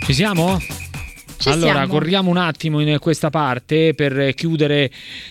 Ci siamo? Allora, corriamo un attimo in questa parte per chiudere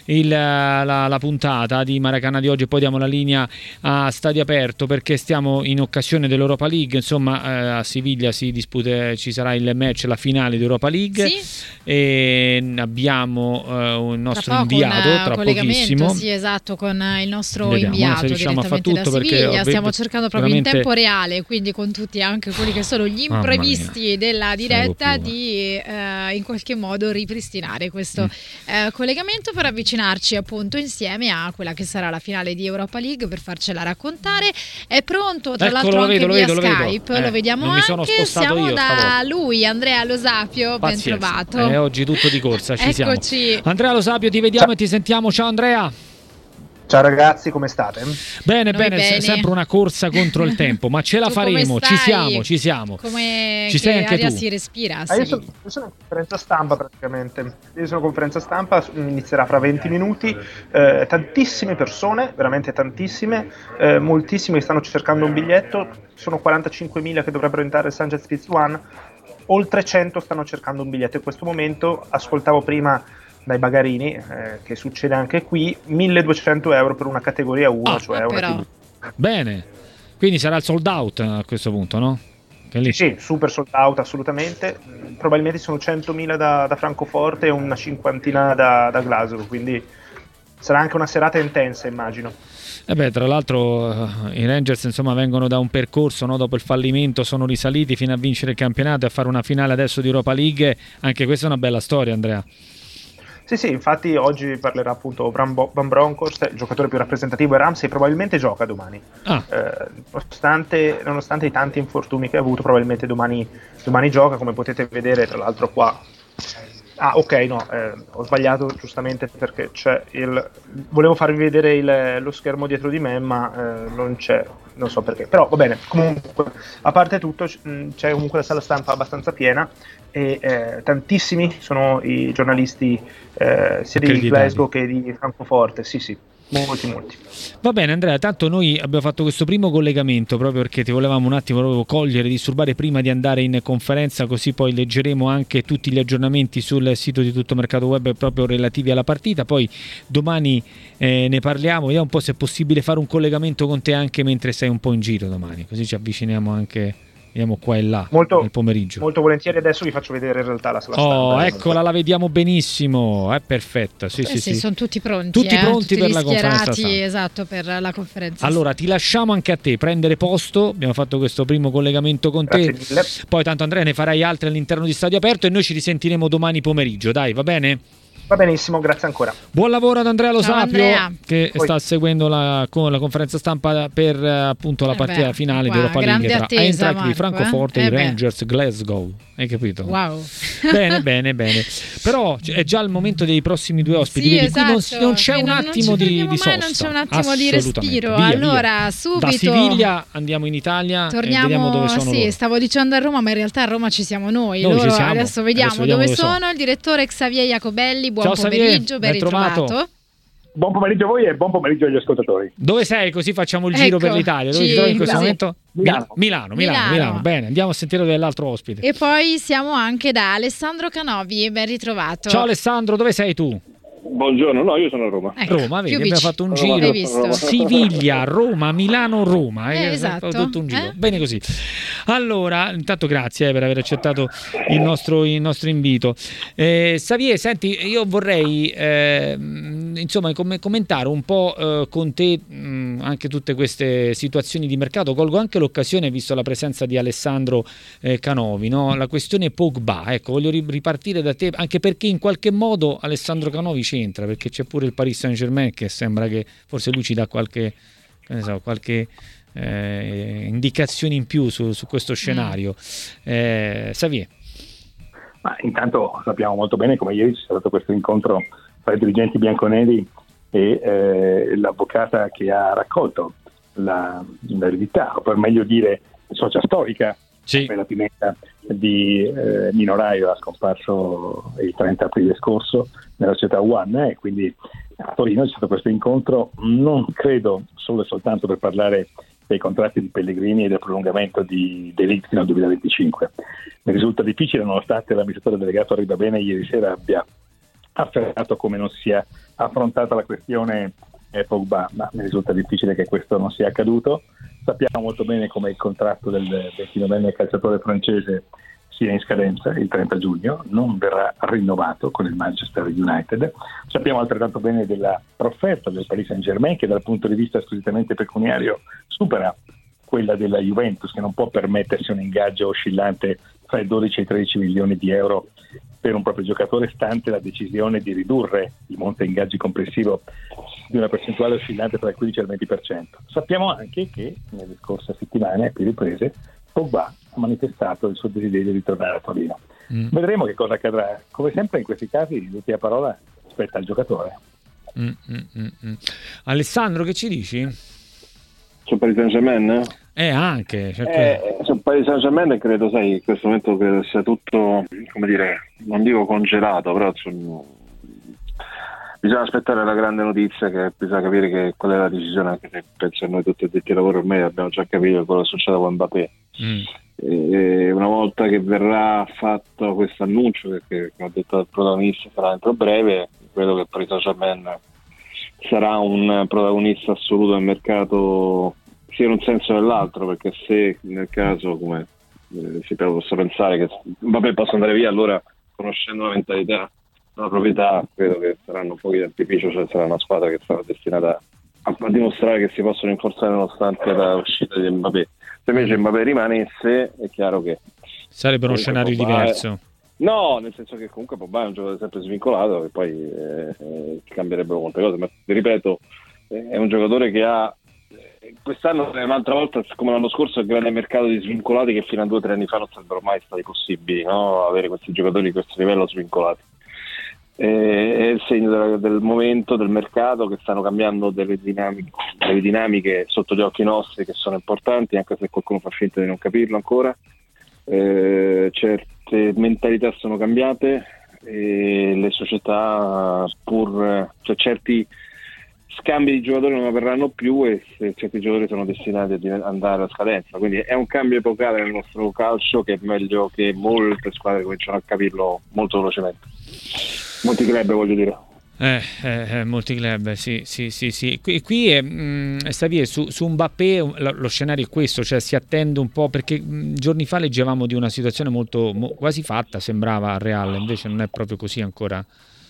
la puntata di Maracana di oggi e poi diamo la linea a Stadio Aperto, perché stiamo in occasione dell'Europa League. Insomma, a Siviglia ci sarà il match, la finale di Europa League. Sì. E abbiamo un nostro inviato tra pochissimo. Sì, esatto, con il nostro Vediamo, inviato riusciamo a far direttamente tutto, da Siviglia. perché Stiamo cercando proprio veramente in tempo reale, quindi con tutti anche quelli che sono gli imprevisti della diretta, di in qualche modo ripristinare questo collegamento per avvicinarci appunto insieme a quella che sarà la finale di Europa League, per farcela raccontare. È pronto, tra l'altro, anche via Skype, lo vediamo anche. Siamo da lui, Andrea Lo Sapio. Ben trovato. Oggi tutto di corsa, ci Eccoci. siamo. Andrea Lo Sapio, ti vediamo e ti sentiamo. Ciao Andrea. Ciao ragazzi, come state? Bene, sempre una corsa contro il tempo, ma ce la faremo, ci siamo. Come ci sei anche aria tu? Si respira? Io sono in conferenza stampa praticamente. Conferenza stampa, inizierà fra 20 minuti. Tantissime persone, veramente tantissime, moltissime stanno cercando un biglietto. Sono 45.000 che dovrebbero entrare al Sanchez One. Oltre 100 stanno cercando un biglietto in questo momento. Ascoltavo prima dai bagarini, che succede anche qui, 1.200 euro per una categoria 1, cioè una TV. Bene, quindi sarà il sold out a questo punto, no? Sì, super sold out assolutamente. Probabilmente sono 100.000 da Francoforte e una cinquantina da Glasgow, quindi sarà anche una serata intensa, immagino. Tra l'altro i Rangers insomma vengono da un percorso, no? Dopo il fallimento sono risaliti fino a vincere il campionato e a fare una finale adesso di Europa League. Anche questa è una bella storia, Andrea. Sì, infatti oggi parlerà appunto Van Bronckhorst, il giocatore più rappresentativo, e Ramsey probabilmente gioca domani. Nonostante i tanti infortuni che ha avuto, probabilmente domani gioca, come potete vedere tra l'altro qua. Ho sbagliato giustamente, perché volevo farvi vedere lo schermo dietro di me, ma non c'è, non so perché, però va bene. Comunque, a parte tutto, c'è comunque la sala stampa abbastanza piena e tantissimi sono i giornalisti sia di Glasgow che di Francoforte. Sì. Molti. Va bene Andrea, tanto noi abbiamo fatto questo primo collegamento proprio perché ti volevamo un attimo proprio cogliere, disturbare prima di andare in conferenza, così poi leggeremo anche tutti gli aggiornamenti sul sito di Tutto Mercato Web proprio relativi alla partita. Poi domani ne parliamo, vediamo un po' se è possibile fare un collegamento con te anche mentre sei un po' in giro domani, così ci avviciniamo anche, vediamo qua e là nel pomeriggio. Molto volentieri, adesso vi faccio vedere in realtà la sala stampa. Eccola, la vediamo benissimo, è perfetta. Sì. Sono tutti pronti. Tutti pronti per la conferenza stampa. Esatto, per la conferenza. Allora ti lasciamo anche a te prendere posto, abbiamo fatto questo primo collegamento con te. Mille. Poi tanto Andrea ne farai altri all'interno di Stadio Aperto e noi ci risentiremo domani pomeriggio, dai, va bene? Va benissimo, grazie ancora. Buon lavoro ad Andrea Lo Sapio, Andrea, che sta seguendo la conferenza stampa per appunto la partita finale di Europa League tra Eintracht di Francoforte e i Rangers Glasgow. Hai capito? Wow. Bene. Però è già il momento dei prossimi due ospiti. Sì, vedi, esatto. Qui non c'è un attimo di sosta. Non c'è un attimo di respiro. Via. Subito da Siviglia andiamo in Italia e vediamo dove sono loro. Stavo dicendo a Roma, ma in realtà a Roma ci siamo noi. Ci siamo. Adesso vediamo dove sono. Il direttore Xavier Jacobelli. Buon pomeriggio, ben ritrovato. Buon pomeriggio a voi e buon pomeriggio agli ascoltatori. Dove sei? Così facciamo il giro per l'Italia. Dove ti trovi in questo momento? Milano. Bene, andiamo a sentire dell'altro ospite. E poi siamo anche da Alessandro Canovi, ben ritrovato. Ciao Alessandro, dove sei tu? Buongiorno, no, io sono a Roma. Roma, vedi, abbiamo fatto un giro. Siviglia, Roma, Milano, Roma. Esatto. Tutto un giro. Bene così. Allora, intanto grazie per aver accettato il nostro invito. Xavier, senti, io vorrei insomma commentare un po' con te anche tutte queste situazioni di mercato. Colgo anche l'occasione, visto la presenza di Alessandro Canovi, no? La questione Pogba, ecco, voglio ripartire da te, anche perché in qualche modo Alessandro Canovi c'entra, perché c'è pure il Paris Saint-Germain che sembra che forse lui ci dà qualche indicazioni in più su questo scenario. Xavier. Ma intanto sappiamo molto bene come ieri c'è stato questo incontro tra i dirigenti bianconeri e l'avvocata che ha raccolto l'eredità, o per meglio dire socia storica, per la Pimenta di Nino Raiola, scomparso il 30 aprile scorso nella società One, e quindi a Torino c'è stato questo incontro, non credo solo e soltanto per parlare dei contratti di Pellegrini e del prolungamento di De Ligt fino al 2025. Mi risulta difficile, nonostante l'amministratore delegato Arribabene ieri sera abbia affermato come non sia affrontata la questione Pogba, ma mi risulta difficile che questo non sia accaduto. Sappiamo molto bene come il contratto del 29enne calciatore francese sia in scadenza il 30 giugno, non verrà rinnovato con il Manchester United. Sappiamo altrettanto bene della profferta del Paris Saint-Germain, che dal punto di vista squisitamente pecuniario supera quella della Juventus, che non può permettersi un ingaggio oscillante tra i 12 e i 13 milioni di euro per un proprio giocatore, stante la decisione di ridurre il monte ingaggi complessivo di una percentuale oscillante tra il 15 e il 20%. Sappiamo anche che nelle scorse settimane, a più riprese, Pogba ha manifestato il suo desiderio di tornare a Torino. Vedremo che cosa accadrà. Come sempre in questi casi l'ultima parola spetta al giocatore. Alessandro, che ci dici? Sul Paris Saint-Germain? Anche. Sul Paris Saint-Germain credo, sai, in questo momento credo sia tutto, come dire, non dico congelato, però bisogna aspettare la grande notizia, che bisogna capire che qual è la decisione, anche se penso che noi tutti addetti ai lavori ormai abbiamo già capito quello che succede con Mbappé. E una volta che verrà fatto questo annuncio, che come ha detto il protagonista sarà entro breve, credo che il Paris Saint-Germain sarà un protagonista assoluto del mercato, sia in un senso che nell'altro, perché se nel caso, come si possa pensare che Mbappé possa andare via, allora, conoscendo la mentalità, la proprietà, credo che saranno un po' di artificio, cioè sarà una squadra che sarà destinata a dimostrare che si possono rinforzare nonostante la uscita di Mbappé. Se invece Mbappé rimanesse, è chiaro che sarebbe uno scenario diverso. No, nel senso che comunque Pogba è un giocatore sempre svincolato, che poi cambierebbero molte cose, ma ripeto, è un giocatore che ha quest'anno è un'altra volta, come l'anno scorso, il grande mercato di svincolati che fino a 2 o 3 anni fa non sarebbero mai stati possibili, no? Avere questi giocatori di questo livello svincolati. È il segno del momento, del mercato, che stanno cambiando delle dinamiche sotto gli occhi nostri, che sono importanti, anche se qualcuno fa finta di non capirlo ancora. Certe mentalità sono cambiate e le società, cioè certi scambi di giocatori non avverranno più, e certi giocatori sono destinati ad andare a scadenza, quindi è un cambio epocale nel nostro calcio che è meglio che molte squadre cominciano a capirlo molto velocemente. Molti club, voglio dire. Molti club, sì. Qui è Xavier, su Mbappé lo scenario è questo, cioè si attende un po', perché giorni fa leggevamo di una situazione molto quasi fatta, sembrava al Real, invece non è proprio così ancora.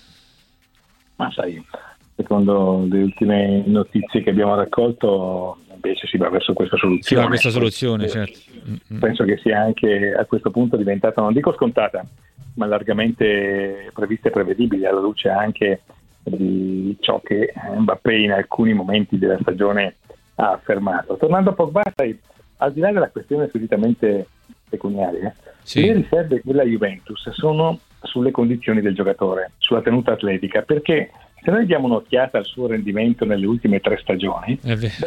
Ma sai, secondo le ultime notizie che abbiamo raccolto, invece si va verso questa soluzione. Certo. Penso che sia anche a questo punto diventata, non dico scontata, ma largamente prevista e prevedibile, alla luce anche di ciò che Mbappé in alcuni momenti della stagione ha affermato. Tornando a Pogba, al di là della questione squisitamente pecuniaria, le riserve della Juventus sono sulle condizioni del giocatore, sulla tenuta atletica, perché se noi diamo un'occhiata al suo rendimento nelle ultime 3 stagioni,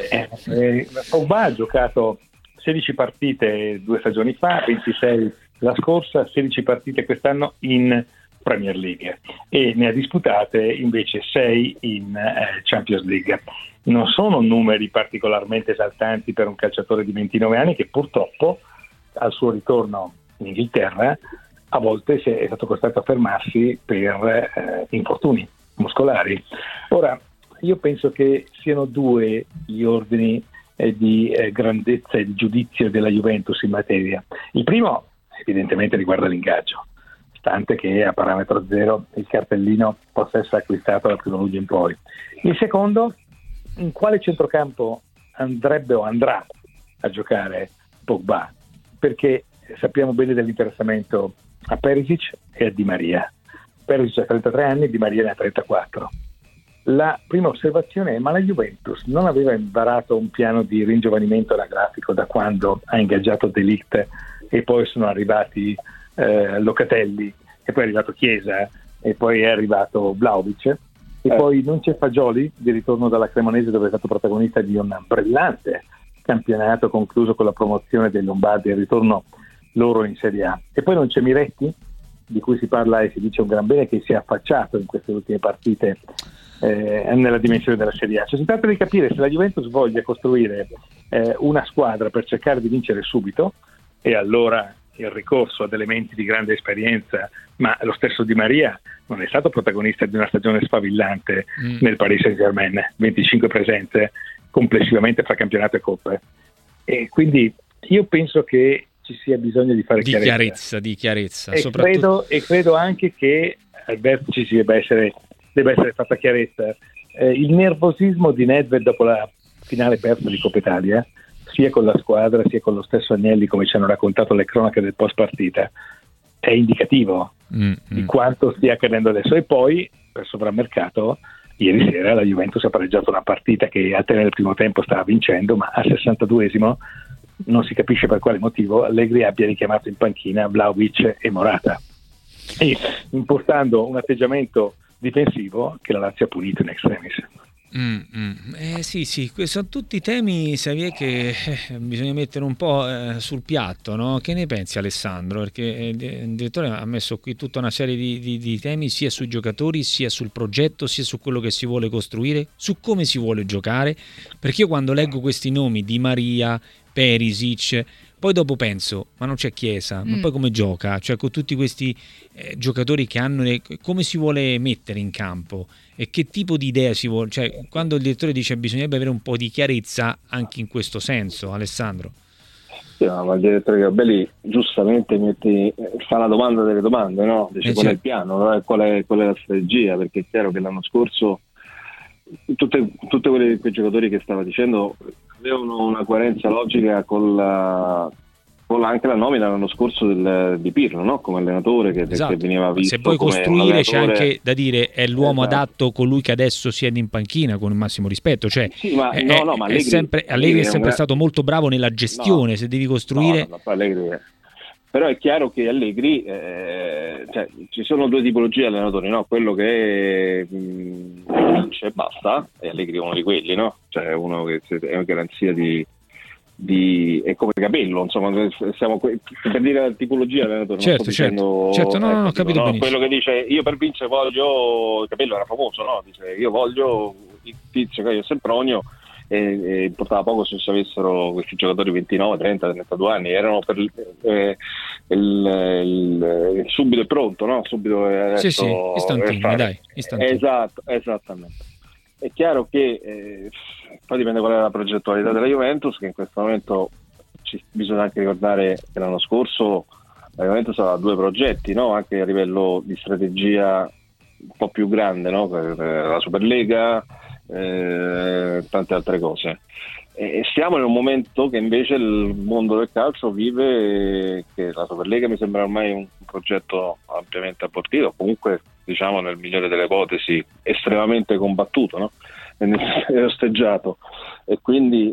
Pogba ha giocato 16 partite 2 stagioni fa, 26 la scorsa, 16 partite quest'anno in Premier League, e ne ha disputate invece 6 in Champions League. Non sono numeri particolarmente esaltanti per un calciatore di 29 anni che purtroppo al suo ritorno in Inghilterra a volte è stato costretto a fermarsi per infortuni muscolari. Ora, io penso che siano 2 gli ordini di grandezza e di giudizio della Juventus in materia. Il primo evidentemente riguarda l'ingaggio, stante che a parametro zero il cartellino possa essere acquistato dal 1 luglio in poi. Il secondo, in quale centrocampo andrebbe o andrà a giocare Pogba, perché sappiamo bene dell'interessamento a Perisic e a Di Maria. Perisic ha 33 anni, Di Maria ne ha 34. La prima osservazione è: ma la Juventus non aveva imbarato un piano di ringiovanimento anagrafico da quando ha ingaggiato De Ligt e poi sono arrivati Locatelli, e poi è arrivato Chiesa, e poi è arrivato Vlahovic, e poi non c'è Fagioli di ritorno dalla Cremonese, dove è stato protagonista di un brillante campionato concluso con la promozione dei Lombardi e il ritorno loro in Serie A, e poi non c'è Miretti, di cui si parla e si dice un gran bene, che si è affacciato in queste ultime partite nella dimensione della Serie A. Cioè, si tratta di capire se la Juventus voglia costruire una squadra per cercare di vincere subito, e allora il ricorso ad elementi di grande esperienza, ma lo stesso Di Maria non è stato protagonista di una stagione sfavillante nel Paris Saint-Germain, 25 presenze complessivamente fra campionato e coppe, e quindi io penso che ci sia bisogno di fare chiarezza. Di chiarezza e credo anche che al vertice debba essere fatta chiarezza. Il nervosismo di Nedved dopo la finale persa di Coppa Italia, sia con la squadra sia con lo stesso Agnelli, come ci hanno raccontato le cronache del post partita, è indicativo di quanto stia accadendo adesso. E poi per sovrammercato ieri sera la Juventus ha pareggiato una partita che a te nel primo tempo stava vincendo, ma al 62esimo non si capisce per quale motivo Allegri abbia richiamato in panchina Vlahovic e Morata, e impostando un atteggiamento difensivo che la Lazio ha punito in extremis. Sì, sono tutti temi, Xavier, che bisogna mettere un po' sul piatto, no? Che ne pensi, Alessandro? Perché il direttore ha messo qui tutta una serie di temi, sia sui giocatori, sia sul progetto, sia su quello che si vuole costruire, su come si vuole giocare. Perché io quando leggo questi nomi, Di Maria, Perisic, poi dopo penso, ma non c'è Chiesa, ma poi come gioca? Cioè con tutti questi giocatori che hanno, come si vuole mettere in campo e che tipo di idea si vuole, cioè quando il direttore dice bisognerebbe avere un po' di chiarezza anche in questo senso, Alessandro. Sì, ma il direttore Gabelli giustamente fa la domanda delle domande, no? Dice qual è il piano, no? Qual è la strategia, perché è chiaro che l'anno scorso tutti quei giocatori che stava dicendo avevano una coerenza logica con anche la nomina l'anno scorso di Pirlo, no? Come allenatore che veniva visto. Se poi come costruire c'è anche da dire è l'uomo adatto, colui che adesso siede in panchina, con il massimo rispetto, cioè sì, ma Allegri è sempre stato molto bravo nella gestione, se devi costruire però è chiaro che Allegri cioè, ci sono due tipologie di allenatori, no? Quello che vince e basta, e Allegri è uno di quelli, no? Cioè uno che è una garanzia è come Capello, insomma, siamo per dire la tipologia dell'allenatore. Certo, no, ho capito benissimo. Quello che dice io per vincere voglio, Capello era famoso, no? Dice io voglio il tizio Caio Sempronio, e importava poco se avessero questi giocatori 29, 30, 32 anni, erano per il subito è pronto, no? Subito adesso, istantini. Esatto, esattamente. È chiaro che poi dipende qual è la progettualità della Juventus, che in questo momento bisogna anche ricordare che l'anno scorso la Juventus aveva due progetti, no? Anche a livello di strategia un po' più grande, no? Per la Superlega, tante altre cose. E siamo in un momento che invece il mondo del calcio vive, che la Superlega mi sembra ormai un progetto ampiamente abortito, comunque diciamo nel migliore delle ipotesi estremamente combattuto, no? E osteggiato, e quindi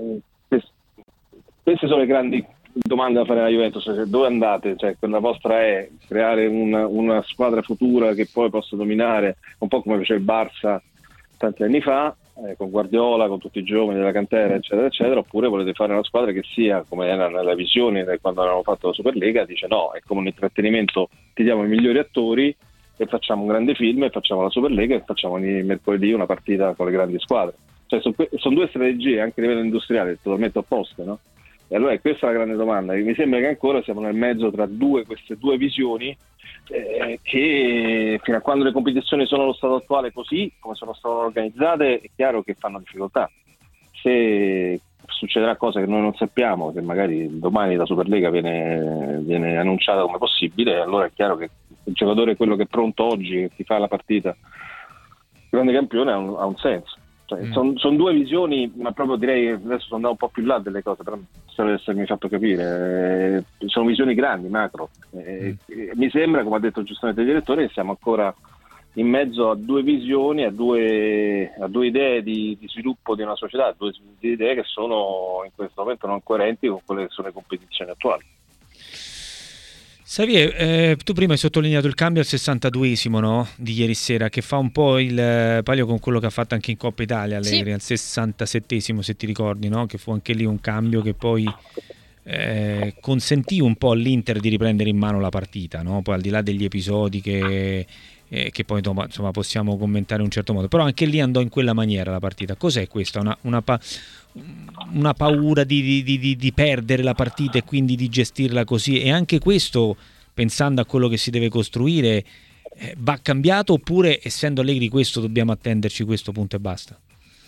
queste sono le grandi domande da fare alla Juventus, cioè, dove andate? Cioè, la vostra è creare una squadra futura che poi possa dominare, un po' come fece il Barça tanti anni fa, con Guardiola, con tutti i giovani della cantera, eccetera, eccetera, oppure volete fare una squadra che sia, come era nella visione quando avevamo fatto la Superlega, dice no, è come un intrattenimento, ti diamo i migliori attori e facciamo un grande film e facciamo la Superlega e facciamo ogni mercoledì una partita con le grandi squadre. Cioè, sono due strategie anche a livello industriale totalmente opposte, no? E allora questa è la grande domanda. Mi sembra che ancora siamo nel mezzo tra queste due visioni, che fino a quando le competizioni sono allo stato attuale così come sono state organizzate è chiaro che fanno difficoltà. Se succederà cosa che noi non sappiamo, che magari domani la Superlega viene annunciata come possibile, allora è chiaro che il giocatore, quello che è pronto oggi, che ti fa la partita grande campione, ha un senso. Cioè, sono due visioni, ma proprio direi, adesso sono andato un po' più là delle cose, però spero di essermi fatto capire, sono visioni grandi, macro. Mi sembra, come ha detto giustamente il direttore, che siamo ancora in mezzo a due visioni, a due idee di sviluppo di una società, due idee che sono in questo momento non coerenti con quelle che sono le competizioni attuali. Xavier, tu prima hai sottolineato il cambio al 62esimo, no? Di ieri sera, che fa un po' il palio con quello che ha fatto anche in Coppa Italia Allegri, al 67esimo, se ti ricordi, no? Che fu anche lì un cambio che poi consentì un po' all'Inter di riprendere in mano la partita, no? Poi al di là degli episodi che poi insomma possiamo commentare in un certo modo, però anche lì andò in quella maniera la partita. Cos'è questa? Una paura di perdere la partita e quindi di gestirla così? E anche questo, pensando a quello che si deve costruire, va cambiato, oppure essendo Allegri questo dobbiamo attenderci questo punto e basta?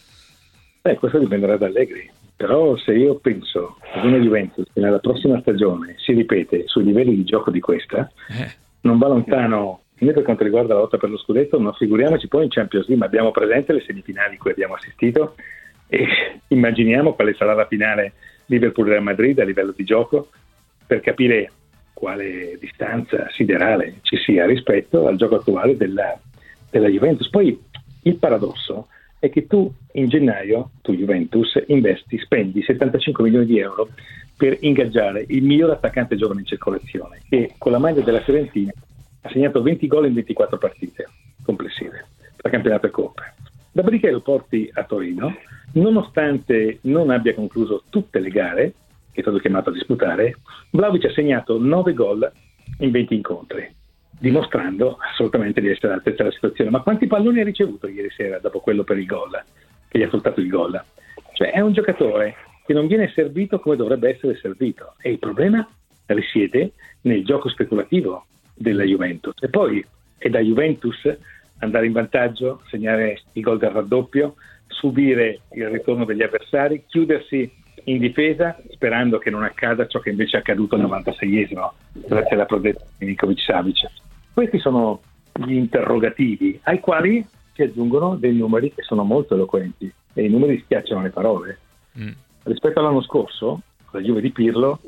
Questo dipenderà da Allegri, però se io penso ad una Juventus che nella prossima stagione si ripete sui livelli di gioco di questa, non va lontano né per quanto riguarda la lotta per lo scudetto, ma figuriamoci poi in Champions League. Ma abbiamo presente le semifinali cui abbiamo assistito e immaginiamo quale sarà la finale Liverpool-Real Madrid a livello di gioco, per capire quale distanza siderale ci sia rispetto al gioco attuale della Juventus. Poi il paradosso è che tu in gennaio, tu Juventus, spendi 75 milioni di euro per ingaggiare il miglior attaccante giovane in circolazione, che con la maglia della Fiorentina ha segnato 20 gol in 24 partite complessive tra campionato e coppe. Dopodiché lo porti a Torino, nonostante non abbia concluso tutte le gare che è stato chiamato a disputare, Vlahovic ha segnato 9 gol in 20 incontri, dimostrando assolutamente di essere all'altezza della situazione. Ma quanti palloni ha ricevuto ieri sera dopo quello per il gol, che gli ha fruttato il gol? Cioè è un giocatore che non viene servito come dovrebbe essere servito, e il problema risiede nel gioco speculativo della Juventus. E poi è da Juventus andare in vantaggio, segnare il gol del raddoppio, subire il ritorno degli avversari, chiudersi in difesa sperando che non accada ciò che invece è accaduto al 96esimo grazie alla prodezza di Milinkovic-Savic. Questi sono gli interrogativi ai quali si aggiungono dei numeri che sono molto eloquenti, e i numeri schiacciano le parole. Rispetto all'anno scorso la Juve di Pirlo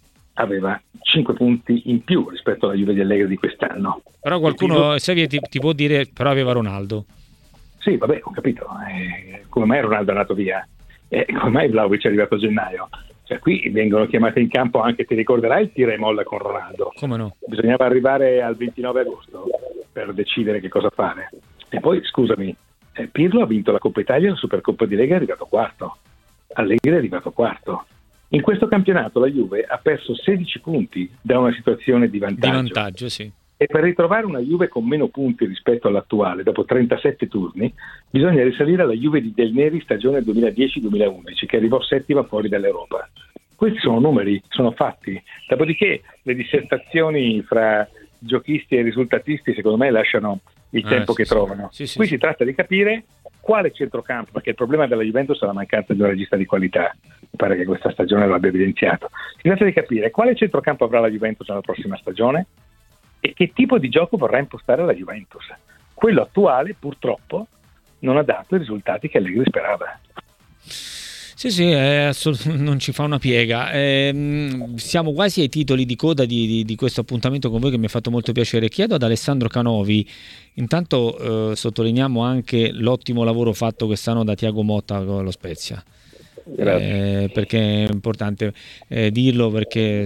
aveva 5 punti in più rispetto alla Juve di Allegri di quest'anno. Però qualcuno ti può dire però aveva Ronaldo. Sì, vabbè, ho capito. Come mai Ronaldo è andato via? Come mai Vlahovic è arrivato a gennaio? Cioè, qui vengono chiamate in campo anche, ti ricorderai, il tira e molla con Ronaldo. Come no? Bisognava arrivare al 29 agosto per decidere che cosa fare. E poi, scusami, Pirlo ha vinto la Coppa Italia e la Supercoppa di Lega, è arrivato quarto. Allegri è arrivato quarto. In questo campionato la Juve ha perso 16 punti da una situazione di vantaggio. Di vantaggio, sì. E per ritrovare una Juve con meno punti rispetto all'attuale, dopo 37 turni, bisogna risalire alla Juve di Del Neri stagione 2010-2011, che arrivò settima fuori dall'Europa. Questi sono numeri, sono fatti. Dopodiché le dissertazioni fra giochisti e risultatisti secondo me lasciano il tempo che trovano. Sì, qui si tratta di capire quale centrocampo, perché il problema della Juventus è la mancanza di un regista di qualità. Mi pare che questa stagione lo abbia evidenziato. Si tratta di capire quale centrocampo avrà la Juventus nella prossima stagione e che tipo di gioco vorrà impostare la Juventus. Quello attuale purtroppo non ha dato i risultati che Allegri sperava. Sì, non ci fa una piega. Siamo quasi ai titoli di coda di questo appuntamento con voi, che mi ha fatto molto piacere. Chiedo ad Alessandro Canovi, intanto sottolineiamo anche l'ottimo lavoro fatto quest'anno da Thiago Motta con lo Spezia. Perché è importante dirlo, perché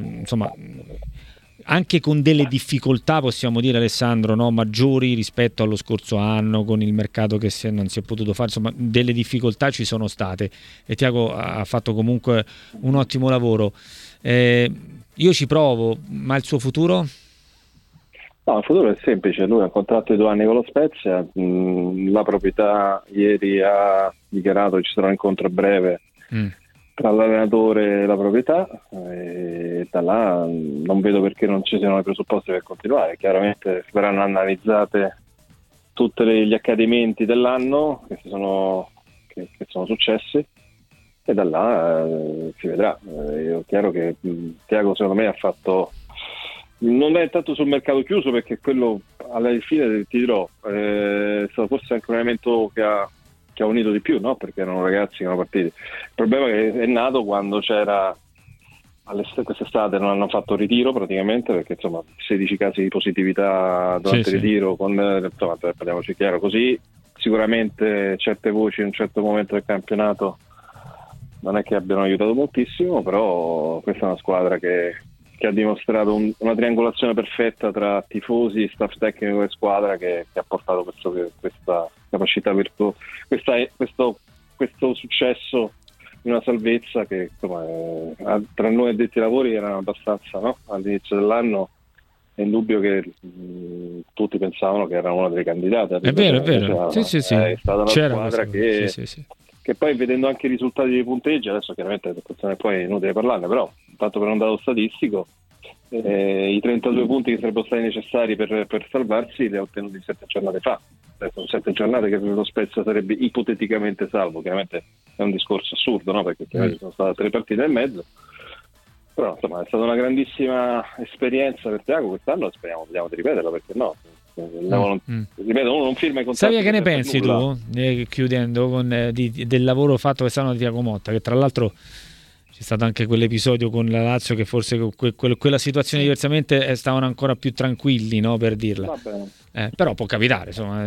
anche con delle difficoltà, possiamo dire, Alessandro, no? Maggiori rispetto allo scorso anno, con il mercato che non si è potuto fare, insomma delle difficoltà ci sono state, e Thiago ha fatto comunque un ottimo lavoro. Io ci provo, ma il suo futuro? No, il futuro è semplice, lui ha un contratto di 2 anni con lo Spezia, la proprietà ieri ha dichiarato che ci sarà un incontro a breve tra l'allenatore e la proprietà, e da là non vedo perché non ci siano i presupposti per continuare. Chiaramente verranno analizzate tutti gli accadimenti dell'anno che sono successi, e da là si vedrà. È chiaro che Thiago secondo me ha fatto, non è tanto sul mercato chiuso, perché quello alla fine ti dirò è stato forse anche un elemento che ha unito di più, no? Perché erano ragazzi che erano partiti. Il problema è nato quando c'era quest'estate, non hanno fatto ritiro praticamente, perché insomma 16 casi di positività durante il ritiro, insomma, parliamoci chiaro, così sicuramente certe voci in un certo momento del campionato non è che abbiano aiutato moltissimo, però questa è una squadra che ha dimostrato una triangolazione perfetta tra tifosi, staff tecnico e squadra, che ha portato questa capacità questo successo una salvezza che insomma, tra noi addetti ai lavori erano abbastanza, no? All'inizio dell'anno è indubbio che tutti pensavano che era una delle candidate. È vero. Sì. È stata una C'era squadra che poi, vedendo anche i risultati dei punteggi, adesso chiaramente poi è inutile parlarne, però tanto per un dato statistico, i 32 punti che sarebbero stati necessari per salvarsi li ha ottenuti 7 giornate fa. Sono 7 giornate che lo Spezia sarebbe ipoteticamente salvo. Chiaramente è un discorso assurdo, no? Perché chiaramente sono state 3 partite e mezzo, però insomma è stata una grandissima esperienza per Thiago quest'anno, vediamo di ripeterla, perché no? Ripeto, uno non firma i contratti. Sai che ne pensi tu, chiudendo del lavoro fatto quest'anno da Thiago Motta, che tra l'altro c'è stato anche quell'episodio con la Lazio che forse quella situazione diversamente stavano ancora più tranquilli, no, per dirla. Però può capitare, insomma,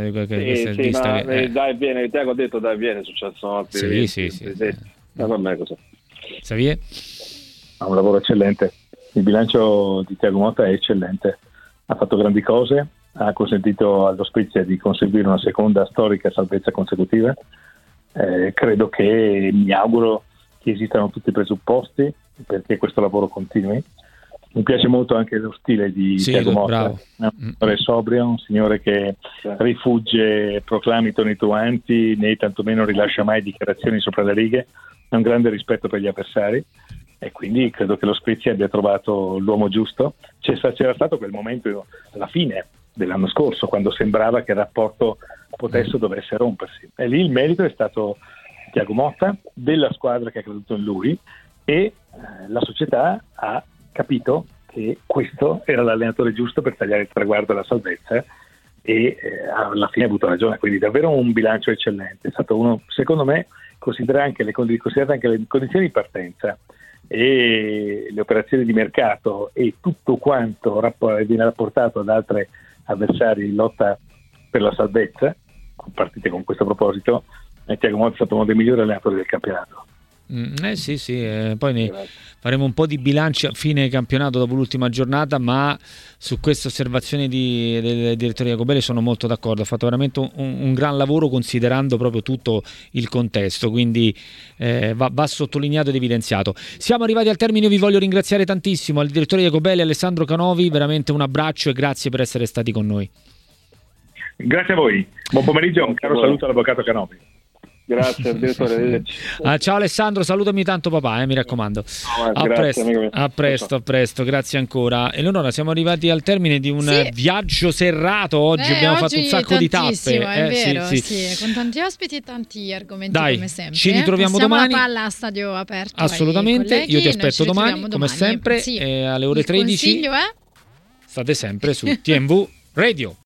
dai viene, Thiago ha detto dai viene, è successo altri sì. Vabbè, così. Xavier? Ha un lavoro eccellente, il bilancio di Thiago Motta è eccellente, ha fatto grandi cose, ha consentito allo Spezia di conseguire una seconda storica salvezza consecutiva. Credo che, mi auguro che esistano tutti i presupposti perché questo lavoro continui. Mi piace molto anche lo stile di Thiago Motta, è un signore sobrio, un signore che rifugge proclami tonitruanti, né tantomeno rilascia mai dichiarazioni sopra le righe, ha un grande rispetto per gli avversari e quindi credo che lo Spezia abbia trovato l'uomo giusto. C'era stato quel momento alla fine dell'anno scorso quando sembrava che il rapporto dovesse rompersi, e lì il merito è stato Thiago Motta, della squadra che ha creduto in lui, e la società ha capito che questo era l'allenatore giusto per tagliare il traguardo alla salvezza, e alla fine ha avuto ragione. Quindi davvero un bilancio eccellente, è stato uno, secondo me, considerate anche le condizioni di partenza e le operazioni di mercato e tutto quanto viene rapportato ad altri avversari in lotta per la salvezza, partite con questo proposito, Thiago Motta è stato uno dei migliori allenatori del campionato. Poi ne faremo un po' di bilancio a fine campionato dopo l'ultima giornata, ma su queste osservazioni del direttore Jacobelli sono molto d'accordo. Ha fatto veramente un gran lavoro considerando proprio tutto il contesto, quindi va sottolineato ed evidenziato. Siamo arrivati al termine, io vi voglio ringraziare tantissimo, al direttore Jacobelli, Alessandro Canovi, veramente un abbraccio e grazie per essere stati con noi. Grazie a voi, buon pomeriggio, un caro saluto all'avvocato Canovi. Grazie direttore. Ciao Alessandro, salutami tanto papà, mi raccomando. A presto, grazie ancora. Eleonora, siamo arrivati al termine di un viaggio serrato oggi, abbiamo fatto un sacco di tappe, è vero, con tanti ospiti e tanti argomenti. Dai, come sempre. Ci ritroviamo domani. La palla a stadio aperto. Assolutamente, colleghi, io ti aspetto domani come sempre alle ore 13. Il consiglio è? State sempre su TNV Radio.